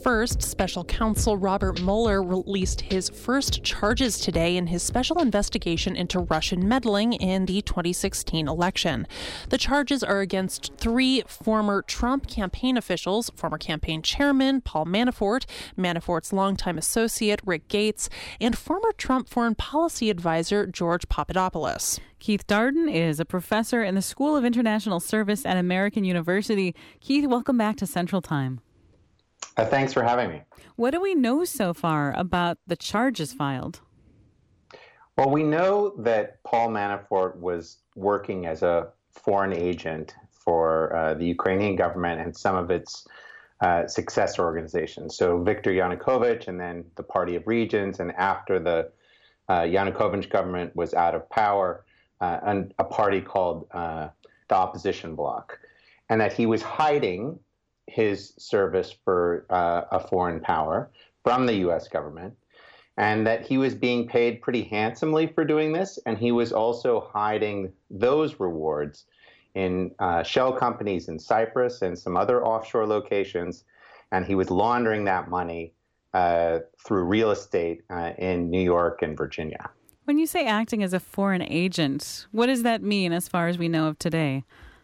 First, special counsel Robert Mueller released his first charges today in his special investigation into Russian meddling in the 2016 election. The charges are against three former Trump campaign officials, former campaign chairman Paul Manafort, Manafort's longtime associate Rick Gates, and former Trump foreign policy advisor George Papadopoulos. Keith Darden is a professor in the School of International Service at American University. Keith, welcome back to Central Time. Thanks for having me. What do we know so far about the charges filed? Well, we know that Paul Manafort was working as a foreign agent for the Ukrainian government and some of its successor organizations. So Viktor Yanukovych and then the Party of Regions, and after the Yanukovych government was out of power, and a party called the Opposition Bloc, and that he was hiding his service for a foreign power from the U.S. government, and that he was being paid pretty handsomely for doing this, and he was also hiding those rewards in shell companies in Cyprus and some other offshore locations, and he was laundering that money through real estate in New York and Virginia. When you say acting as a foreign agent, what does that mean as far as we know of today?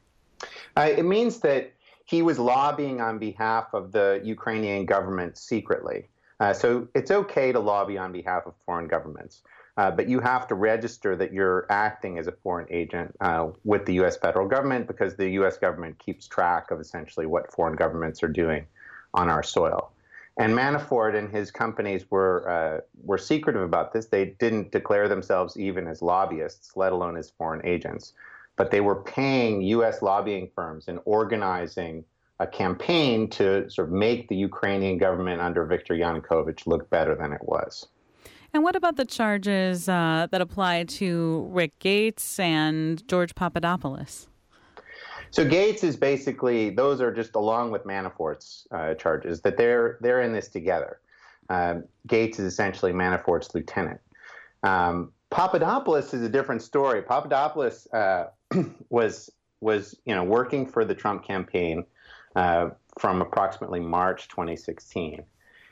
It means that he was lobbying on behalf of the Ukrainian government secretly. So it's okay to lobby on behalf of foreign governments, but you have to register that you're acting as a foreign agent with the U.S. federal government, because the U.S. government keeps track of essentially what foreign governments are doing on our soil. And Manafort and his companies were secretive about this. They didn't declare themselves even as lobbyists, let alone as foreign agents. But they were paying U.S. lobbying firms and organizing a campaign to sort of make the Ukrainian government under Viktor Yanukovych look better than it was. And what about the charges that apply to Rick Gates and George Papadopoulos? So Gates is basically, those are just along with Manafort's charges, that they're in this together. Gates is essentially Manafort's lieutenant. Papadopoulos is a different story. Papadopoulos was working for the Trump campaign from approximately March 2016,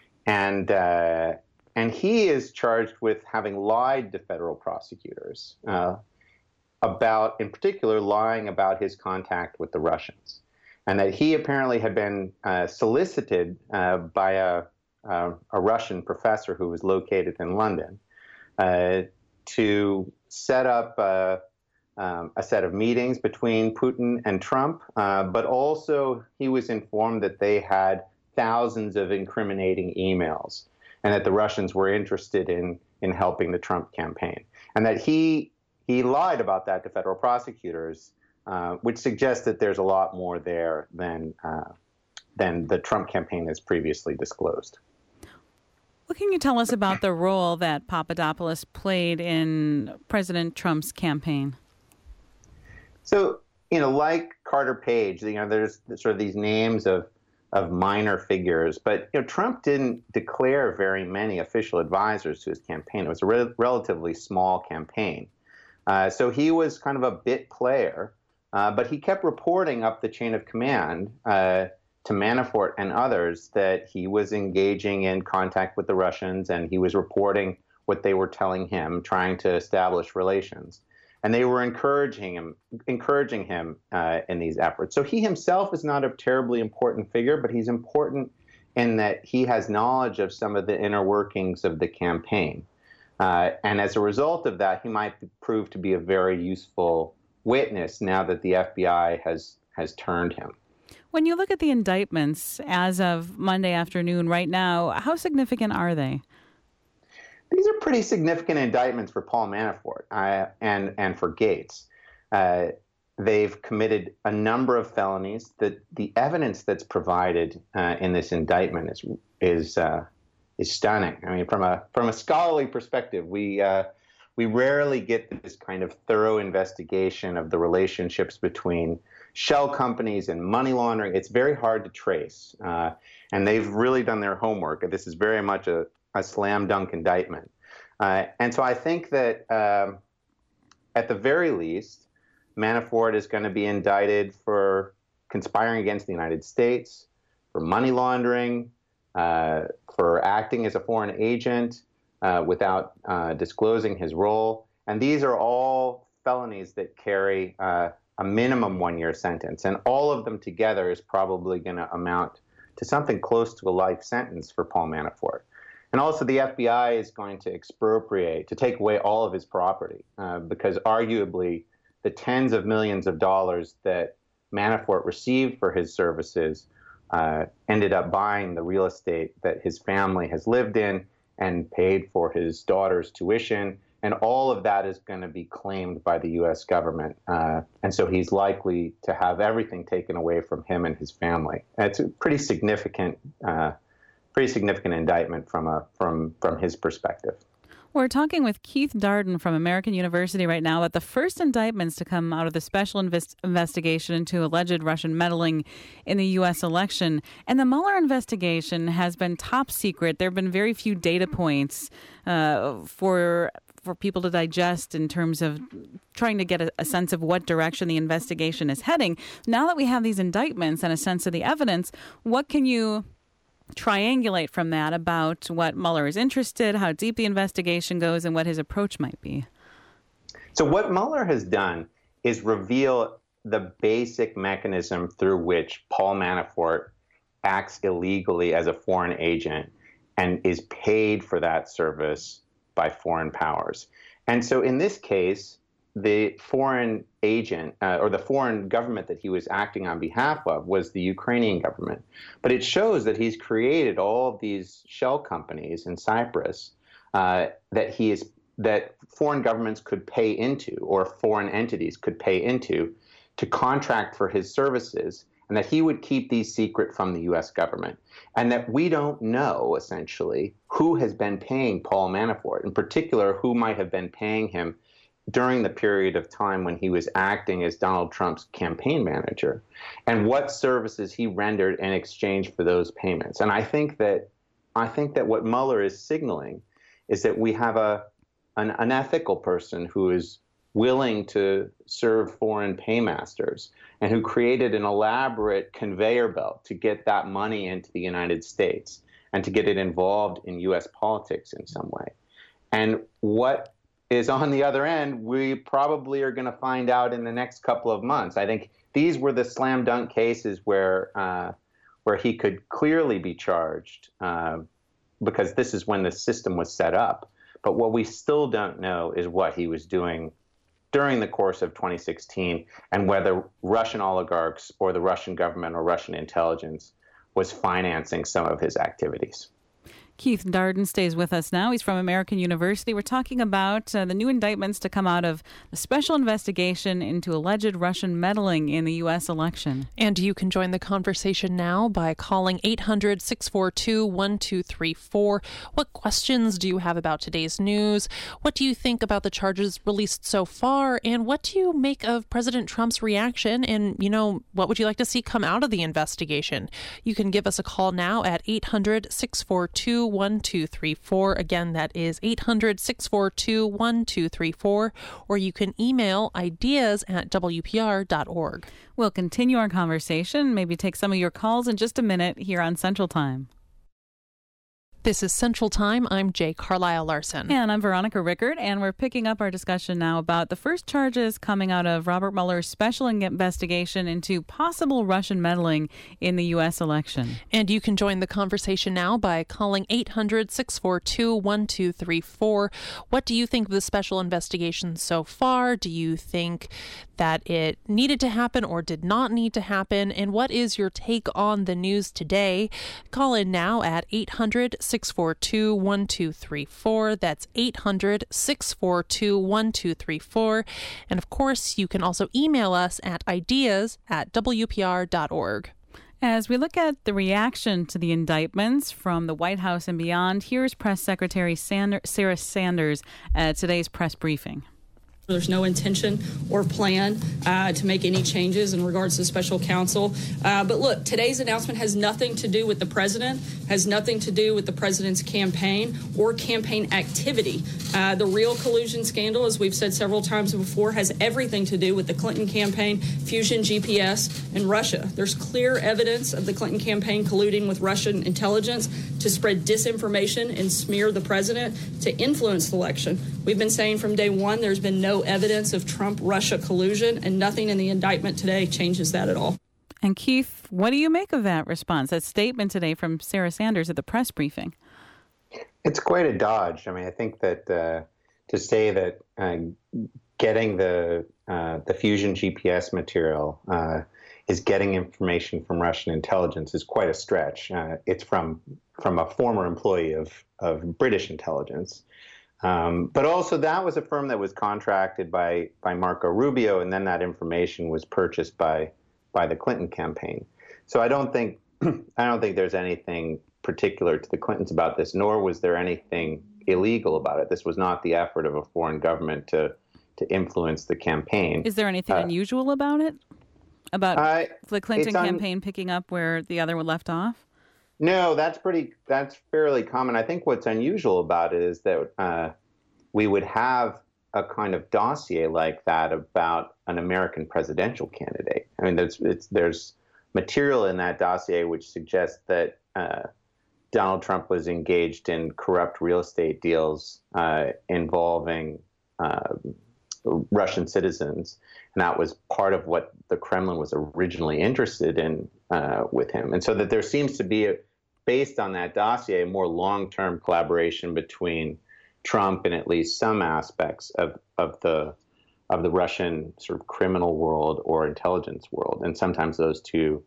and he is charged with having lied to federal prosecutors about, in particular, lying about his contact with the Russians, and that he apparently had been solicited by a Russian professor who was located in London to set up a set of meetings between Putin and Trump, but also he was informed that they had thousands of incriminating emails, and that the Russians were interested in helping the Trump campaign, and that he lied about that to federal prosecutors, which suggests that there's a lot more there than the Trump campaign has previously disclosed. What can you tell us about the role that Papadopoulos played in President Trump's campaign? So, like Carter Page, there's sort of these names of minor figures, but Trump didn't declare very many official advisors to his campaign. It was a relatively small campaign. So he was kind of a bit player, but he kept reporting up the chain of command to Manafort and others that he was engaging in contact with the Russians, and he was reporting what they were telling him, trying to establish relations. And they were encouraging him in these efforts. So he himself is not a terribly important figure, but he's important in that he has knowledge of some of the inner workings of the campaign. And as a result of that, he might prove to be a very useful witness now that the FBI has turned him. When you look at the indictments as of Monday afternoon right now, how significant are they? These are pretty significant indictments for Paul Manafort and for Gates. They've committed a number of felonies. The evidence that's provided in this indictment is stunning. I mean, from a scholarly perspective, we rarely get this kind of thorough investigation of the relationships between shell companies and money laundering. It's very hard to trace, and they've really done their homework. This is very much a slam dunk indictment, and so I think that at the very least, Manafort is going to be indicted for conspiring against the United States, for money laundering, for acting as a foreign agent without disclosing his role. And these are all felonies that carry a minimum 1-year sentence. And all of them together is probably going to amount to something close to a life sentence for Paul Manafort. And also the FBI is going to expropriate, to take away all of his property, because arguably the tens of millions of dollars that Manafort received for his services ended up buying the real estate that his family has lived in and paid for his daughter's tuition. And all of that is going to be claimed by the U.S. government. And so he's likely to have everything taken away from him and his family. And it's a pretty significant indictment from his perspective. We're talking with Keith Darden from American University right now about the first indictments to come out of the special investigation into alleged Russian meddling in the U.S. election. And the Mueller investigation has been top secret. There have been very few data points for people to digest in terms of trying to get a sense of what direction the investigation is heading. Now that we have these indictments and a sense of the evidence, what can you triangulate from that about what Mueller is interested, how deep the investigation goes, and what his approach might be? So what Mueller has done is reveal the basic mechanism through which Paul Manafort acts illegally as a foreign agent and is paid for that service by foreign powers. And so in this case, the foreign agent or the foreign government that he was acting on behalf of was the Ukrainian government. But it shows that he's created all of these shell companies in Cyprus that foreign governments could pay into, or foreign entities could pay into, to contract for his services, and that he would keep these secret from the U.S. government. And that we don't know, essentially, who has been paying Paul Manafort, in particular, who might have been paying him during the period of time when he was acting as Donald Trump's campaign manager, and what services he rendered in exchange for those payments. And I think that what Mueller is signaling is that we have an unethical person who is willing to serve foreign paymasters and who created an elaborate conveyor belt to get that money into the United States and to get it involved in U.S. politics in some way. And what is on the other end, we probably are going to find out in the next couple of months. I think these were the slam dunk cases where he could clearly be charged because this is when the system was set up. But what we still don't know is what he was doing during the course of 2016 and whether Russian oligarchs or the Russian government or Russian intelligence was financing some of his activities. Keith Darden stays with us now. He's from American University. We're talking about the new indictments to come out of the special investigation into alleged Russian meddling in the U.S. election. And you can join the conversation now by calling 800-642-1234. What questions do you have about today's news? What do you think about the charges released so far? And what do you make of President Trump's reaction? And, what would you like to see come out of the investigation? You can give us a call now at 800-642-1234. Again, that is 800-642-1234, or you can email ideas@wpr.org. We'll continue our conversation, maybe take some of your calls in just a minute here on Central Time. This is Central Time. I'm Jay Carlisle Larson. And I'm Veronica Rickard, and we're picking up our discussion now about the first charges coming out of Robert Mueller's special investigation into possible Russian meddling in the U.S. election. And you can join the conversation now by calling 800-642-1234. What do you think of the special investigation so far? Do you think that it needed to happen or did not need to happen? And what is your take on the news today? Call in now at 800-642-1234. That's 800-642-1234. And of course, you can also email us at ideas@wpr.org. As we look at the reaction to the indictments from the White House and beyond, here's Press Secretary Sarah Sanders at today's press briefing. There's no intention or plan to make any changes in regards to special counsel. But look, today's announcement has nothing to do with the president, has nothing to do with the president's campaign or campaign activity. The real collusion scandal, as we've said several times before, has everything to do with the Clinton campaign, Fusion GPS, and Russia. There's clear evidence of the Clinton campaign colluding with Russian intelligence to spread disinformation and smear the president to influence the election. We've been saying from day one there's been no evidence of Trump-Russia collusion, and nothing in the indictment today changes that at all. And Keith, what do you make of that response, that statement today from Sarah Sanders at the press briefing? It's quite a dodge. I mean, I think that to say that getting the Fusion GPS material is getting information from Russian intelligence is quite a stretch. It's from a former employee of British intelligence. But also that was a firm that was contracted by Marco Rubio, and then that information was purchased by the Clinton campaign. So I don't think there's anything particular to the Clintons about this, nor was there anything illegal about it. This was not the effort of a foreign government to influence the campaign. Is there anything unusual about it? About the Clinton campaign picking up where the other one left off? No, that's fairly common. I think what's unusual about it is that we would have a kind of dossier like that about an American presidential candidate. I mean, there's material in that dossier which suggests that Donald Trump was engaged in corrupt real estate deals involving Russian citizens, and that was part of what the Kremlin was originally interested in with him. And so that there seems to be, based on that dossier, a more long-term collaboration between Trump and at least some aspects of the Russian sort of criminal world or intelligence world, and sometimes those two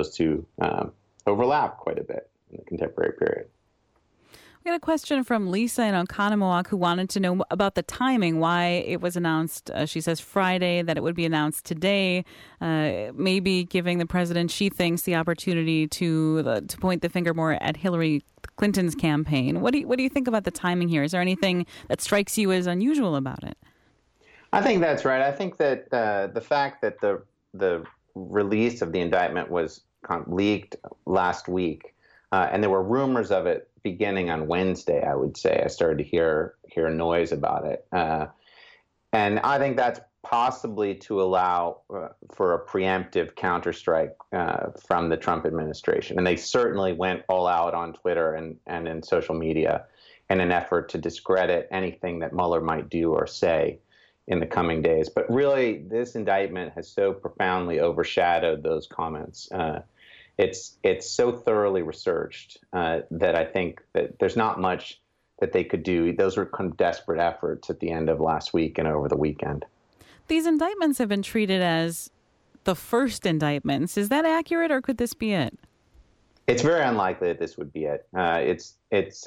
overlap quite a bit in the contemporary period. We got a question from Lisa in Oconomowoc who wanted to know about the timing, why it was announced, she says, Friday, that it would be announced today, maybe giving the president, she thinks, the opportunity to point the finger more at Hillary Clinton's campaign. What do you think about the timing here? Is there anything that strikes you as unusual about it? I think that's right. I think that the fact that the release of the indictment was leaked last week, and there were rumors of it beginning on Wednesday, I would say. I started to hear noise about it. And I think that's possibly to allow for a preemptive counterstrike from the Trump administration. And they certainly went all out on Twitter and in social media in an effort to discredit anything that Mueller might do or say in the coming days. But really, this indictment has so profoundly overshadowed those comments. It's so thoroughly researched that I think that there's not much that they could do. Those were kind of desperate efforts at the end of last week and over the weekend. These indictments have been treated as the first indictments. Is that accurate, or could this be it? It's very unlikely that this would be it. It's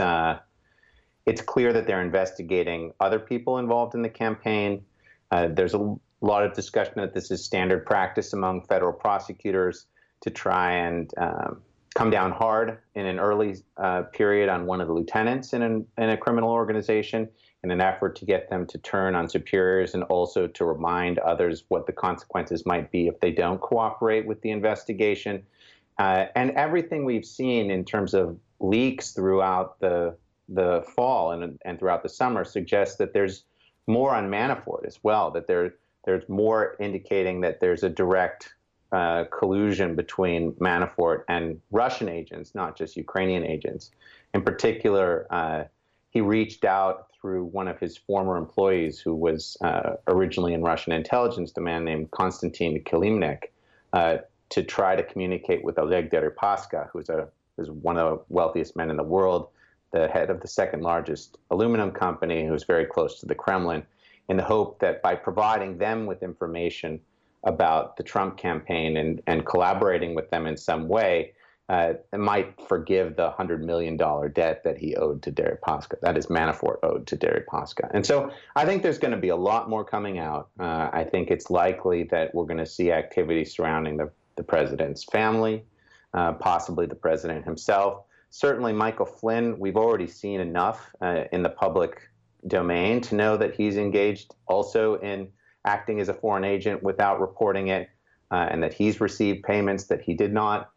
clear that they're investigating other people involved in the campaign. There's a lot of discussion that this is standard practice among federal prosecutors to try and come down hard in an early period on one of the lieutenants in a criminal organization in an effort to get them to turn on superiors and also to remind others what the consequences might be if they don't cooperate with the investigation. And everything we've seen in terms of leaks throughout the fall and throughout the summer suggests that there's more on Manafort as well, that there's more indicating that there's a direct collusion between Manafort and Russian agents, not just Ukrainian agents. In particular, he reached out through one of his former employees who was originally in Russian intelligence, a man named Konstantin Kilimnik, to try to communicate with Oleg Deripaska, who's one of the wealthiest men in the world, the head of the second largest aluminum company, who's very close to the Kremlin, in the hope that by providing them with information about the Trump campaign and collaborating with them in some way, it might forgive the $100 million debt that he owed to Deripaska. That is, Manafort owed to Deripaska. And so I think there's going to be a lot more coming out. I think it's likely that we're going to see activity surrounding the president's family, possibly the president himself. Certainly Michael Flynn, we've already seen enough in the public domain to know that he's engaged also in acting as a foreign agent without reporting it, and that he's received payments that he did not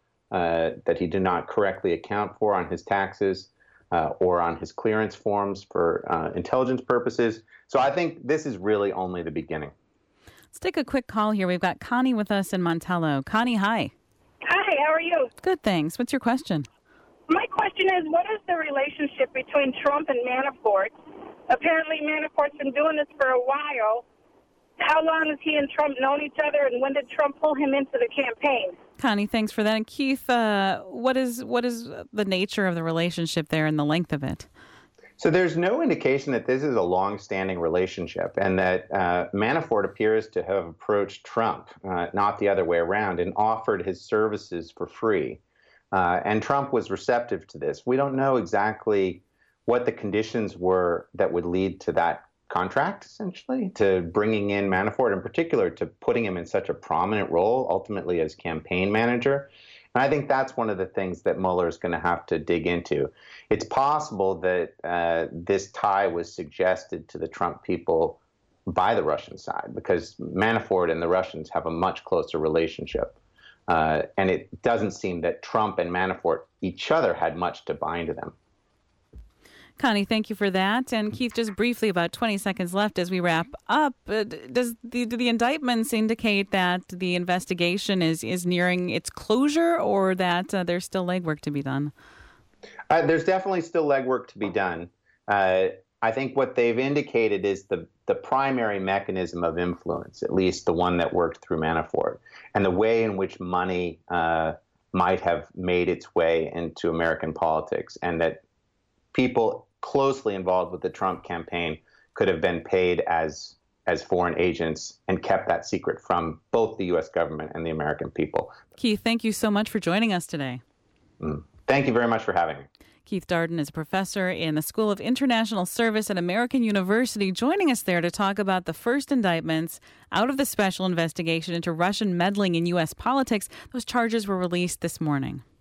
correctly account for on his taxes or on his clearance forms for intelligence purposes. So I think this is really only the beginning. Let's take a quick call here. We've got Connie with us in Montello. Connie, hi. Hi, how are you? Good, thanks. What's your question? My question is, what is the relationship between Trump and Manafort? Apparently, Manafort's been doing this for a while. How long has he and Trump known each other, and when did Trump pull him into the campaign? Connie, thanks for that. And Keith, what is the nature of the relationship there and the length of it? So there's no indication that this is a long-standing relationship, and that Manafort appears to have approached Trump, not the other way around, and offered his services for free. And Trump was receptive to this. We don't know exactly what the conditions were that would lead to that contract, essentially, to bringing in Manafort, in particular, to putting him in such a prominent role, ultimately as campaign manager. And I think that's one of the things that Mueller is going to have to dig into. It's possible that this tie was suggested to the Trump people by the Russian side, because Manafort and the Russians have a much closer relationship. And it doesn't seem that Trump and Manafort each other had much to bind them. Connie, thank you for that. And Keith, just briefly, about 20 seconds left as we wrap up. Do the indictments indicate that the investigation is nearing its closure, or that there's still legwork to be done? There's definitely still legwork to be done. I think what they've indicated is the primary mechanism of influence, at least the one that worked through Manafort, and the way in which money might have made its way into American politics, and that people closely involved with the Trump campaign could have been paid as foreign agents and kept that secret from both the U.S. government and the American people. Keith, thank you so much for joining us today. Thank you very much for having me. Keith Darden is a professor in the School of International Service at American University, joining us there to talk about the first indictments out of the special investigation into Russian meddling in U.S. politics. Those charges were released this morning.